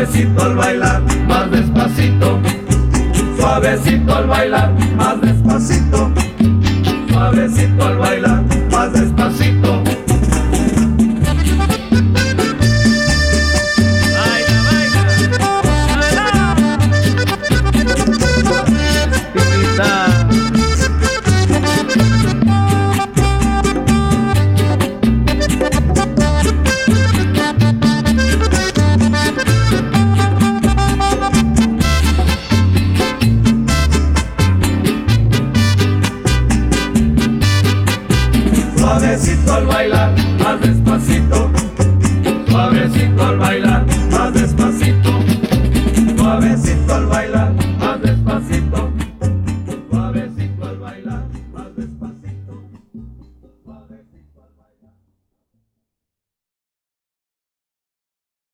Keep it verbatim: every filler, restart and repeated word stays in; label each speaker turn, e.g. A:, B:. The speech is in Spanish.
A: Suavecito al bailar, más despacito. Suavecito al bailar, más despacito. Suavecito al bailar, más despacito. Suavecito al bailar, más despacito. Suavecito al bailar, más despacito. Suavecito al bailar, más despacito.